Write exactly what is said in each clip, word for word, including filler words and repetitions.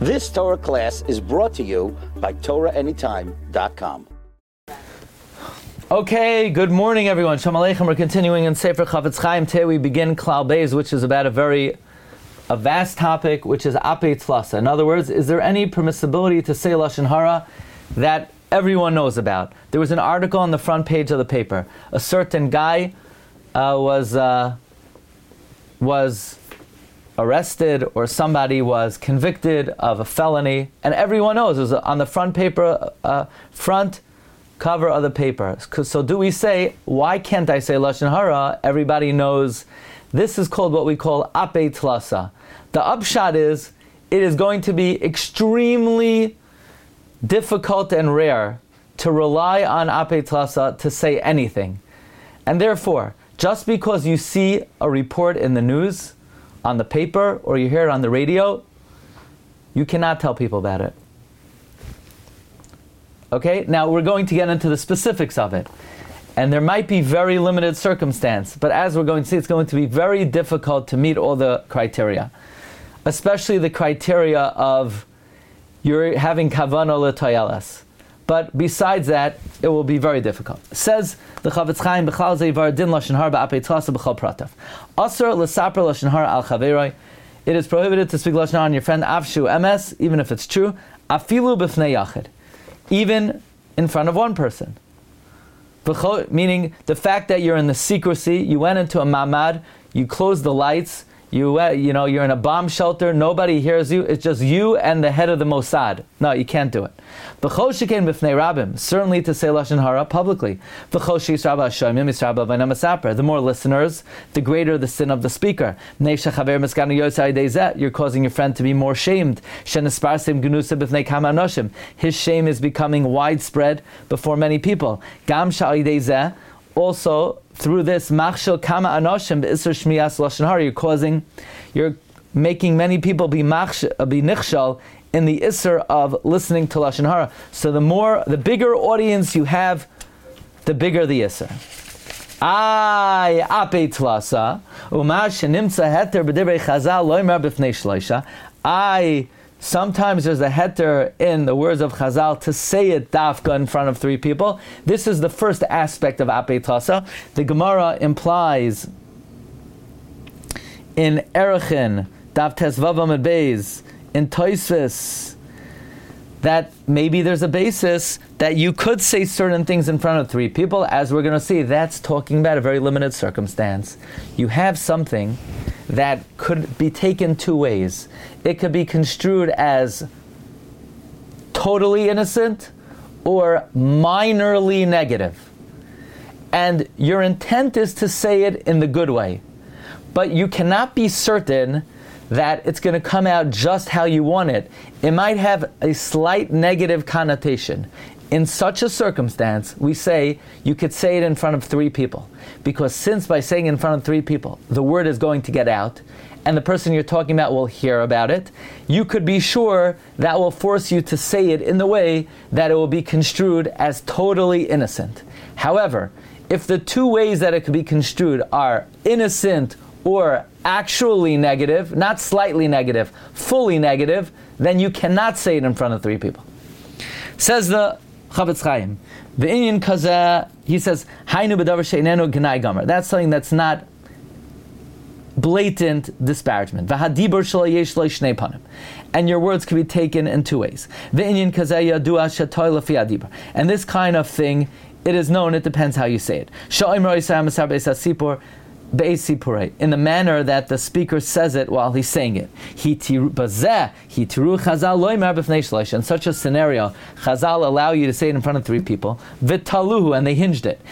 This Torah class is brought to you by Torah Anytime dot com. Okay, good morning everyone. Shalom Aleichem. We're continuing in Sefer Chafetz Chaim. Today we begin Klal Beis, which is about a very a vast topic, which is Apei Tlasa. In other words, is there any permissibility to say Lashon Hara that everyone knows about? There was an article on the front page of the paper. A certain guy uh, was uh, was arrested, or somebody was convicted of a felony, and everyone knows. It was on the front paper, uh, front cover of the paper. So do we say, why can't I say Lashon Hara? Everybody knows. This is called what we call Apei Tlasa. The upshot is, it is going to be extremely difficult and rare to rely on Apei Tlasa to say anything. And therefore, just because you see a report in the news, on the paper, or you hear it on the radio, you cannot tell people about it. Okay, now we're going to get into the specifics of it. And there might be very limited circumstance, but as we're going to see, it's going to be very difficult to meet all the criteria. Especially the criteria of you're having kavanah l'toyeles. But besides that, it will be very difficult. Says the Chafetz Chaim, B'chlal ze yivar din lashon hara ba'apei tlasa b'chol pratav. Asur l'saper lashon hara al chaveroi. It is prohibited to speak lashon hara on your friend, avshu emes, even if it's true, afilu b'fnei yachid, even in front of one person. B'chol, meaning the fact that you're in the secrecy, you went into a mamad, you closed the lights, You uh, you know, you're in a bomb shelter, nobody hears you, it's just you and the head of the Mossad. No, you can't do it. B'chol sheken b'fnei rabim, certainly to say Lashon Hara publicly. B'chol she'yisraba ha'shoymim yisraba v'nei masaper. The more listeners, the greater the sin of the speaker. Nei shechaver miskanu yotzei deizeh, you're causing your friend to be more shamed. Shenisparsim genusa b'fnei kama anoshim, his shame is becoming widespread before many people. Gam sha'al deizeh, also, through this, machshel kama anoshim b'isur shmiyas lashon hara, you're causing, you're making many people be machshel, be nichshal in the isur of listening to lashon hara. So the more, the bigger audience you have, the bigger the isur. Ay apei tlasa uma shenimtza heter b'divrei chazal lo yimar b'fnei shloisha. Ay. Sometimes there's a heter in the words of Chazal to say it dafka in front of three people. This is the first aspect of Apei Tlasa. The Gemara implies in Erechin, Daf Tesvav Amud Beis, in Tosfos, that maybe there's a basis that you could say certain things in front of three people. As we're going to see, that's talking about a very limited circumstance. You have something that could be taken two ways. It could be construed as totally innocent or minorly negative. And your intent is to say it in the good way. But you cannot be certain that it's going to come out just how you want it. It might have a slight negative connotation. In such a circumstance, we say you could say it in front of three people. Because since by saying in front of three people, the word is going to get out, and the person you're talking about will hear about it, you could be sure that will force you to say it in the way that it will be construed as totally innocent. However, if the two ways that it could be construed are innocent or actually negative, not slightly negative, fully negative, then you cannot say it in front of three people. Says the Chafetz Chaim, the Inyan Kazeh, he says, Hainu b'davar she'inenu gnai gamer. That's something that's not blatant disparagement. V'hadibur shelo yesh lo shnei panim. And your words can be taken in two ways. The Inyan Kazeh yadua shetoy lefi adibur. And this kind of thing, it is known, it depends how you say it. Sha'imro yisayim asar be'esas sipur, in the manner that the speaker says it while he's saying it. In such a scenario, Chazal allow you to say it in front of three people. V'taluhu, and they hinged it.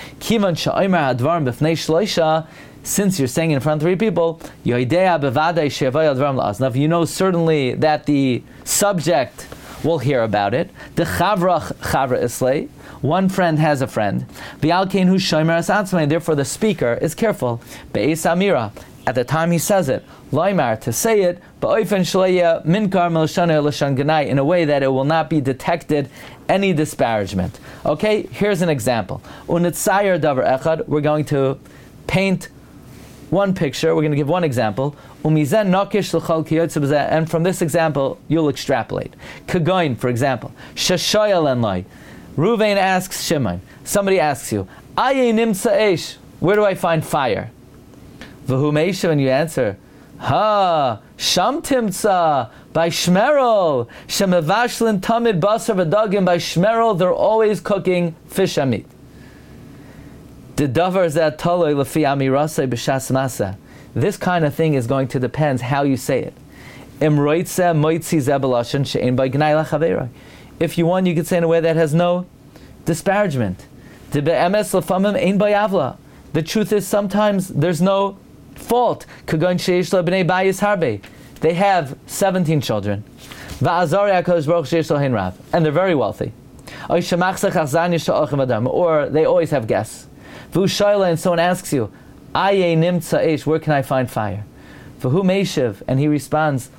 Since you're saying it in front of three people, you know certainly that the subject will hear about it. The chavrach chavra islay. One friend has a friend. V'alkein hu shomer as atzmai. Therefore, the speaker is careful. Be'es amira. At the time he says it, loymar, to say it, ba'ofen shleya minkar melshana l'shan ganai, in a way that it will not be detected any disparagement. Okay, here's an example. Unitzayer davar echad. We're going to paint one picture. We're going to give one example. Umizen nokish l'chol kiyotze b'zeh. And from this example, you'll extrapolate. Kagoin, for example. Shashayal en lai. Ruvain asks Shimon. Somebody asks you, Aye nimtza eish. Where do I find fire? V'hu meishav, and you answer, Ha, sham timtza, by Shmerol, shemevashlin tamid basar v'dagim, by Shmerol, they're always cooking fish and meat. The davar zeh toloi lefi amirasei b'shas masa. This kind of thing is going to depend how you say it. Im roitze moitzi zeh b'lashon she'en by gnai lachaveiroi. If you want, you could say in a way that has no disparagement. The truth is, sometimes there's no fault. They have seventeen children. And they're very wealthy. Or they always have guests. And someone asks you, where can I find fire? And he responds,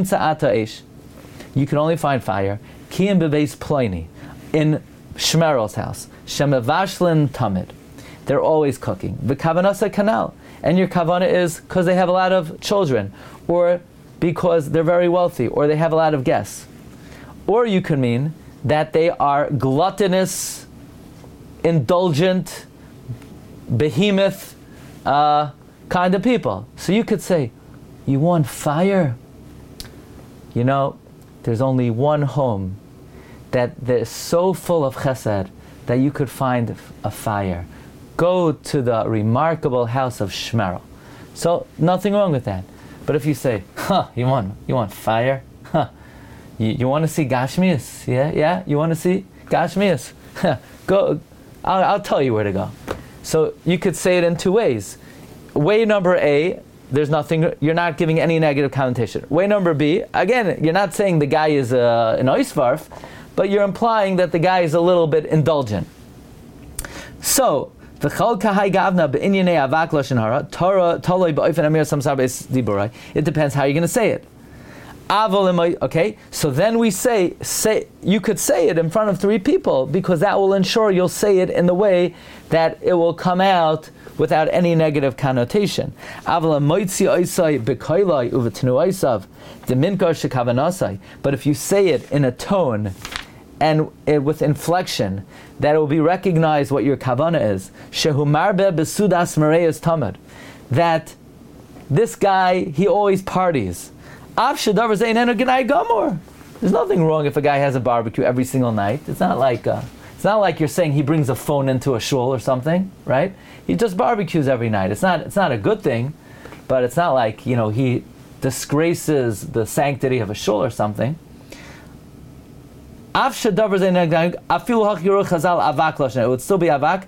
you can only find fire in Shmerel's house. Shemevashlin tamid. They're always cooking. V'kavanasa kanal. And your kavana is because they have a lot of children, or because they're very wealthy, or they have a lot of guests. Or you could mean that they are gluttonous, indulgent, behemoth uh, kind of people. So you could say, you want fire? You know, there's only one home that they're so full of chesed that you could find a fire. Go to the remarkable house of Shmerel. So nothing wrong with that. But if you say, huh, you want you want fire? Huh. You, you want to see Gashmias? Yeah, yeah, you want to see Gashmias? Go, I'll, I'll tell you where to go. So you could say it in two ways. Way number A, there's nothing, you're not giving any negative connotation. Way number B, again, you're not saying the guy is uh, an oisvarf, but you're implying that the guy is a little bit indulgent. So, it depends how you're going to say it. Okay, so then we say, say you could say it in front of three people, because that will ensure you'll say it in the way that it will come out without any negative connotation. But if you say it in a tone and it, with inflection, that it will be recognized what your kavana is. That this guy, he always parties. There's nothing wrong if a guy has a barbecue every single night. It's not like uh, it's not like you're saying he brings a phone into a shul or something, right? He just barbecues every night. It's not it's not a good thing, but it's not like, you know, he disgraces the sanctity of a shul or something. It would still be avak.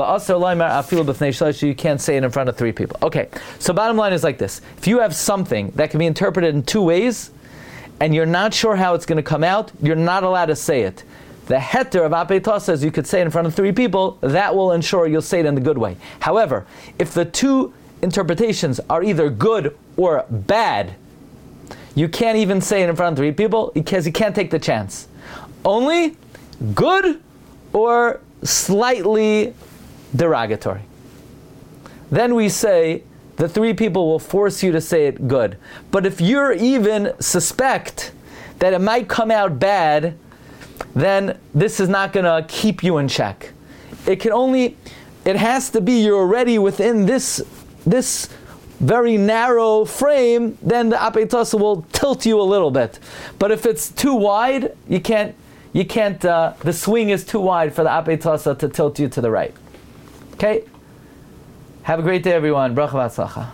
You can't say it in front of three people. Okay, so bottom line is like this. If you have something that can be interpreted in two ways, and you're not sure how it's going to come out, you're not allowed to say it. The heter of apeitos says you could say it in front of three people, that will ensure you'll say it in the good way. However, if the two interpretations are either good or bad, you can't even say it in front of three people because you can't take the chance. Only good or slightly derogatory. Then we say the three people will force you to say it good. But if you're even suspect that it might come out bad, then this is not going to keep you in check. It can only, it has to be you're already within this this very narrow frame, then the apeitos will tilt you a little bit. But if it's too wide, you can't, you can't, uh, the swing is too wide for the apeitos to tilt you to the right. Okay? Have a great day, everyone. Bracha v'atzlacha.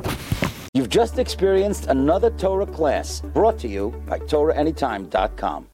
You've just experienced another Torah class brought to you by Torah Anytime dot com.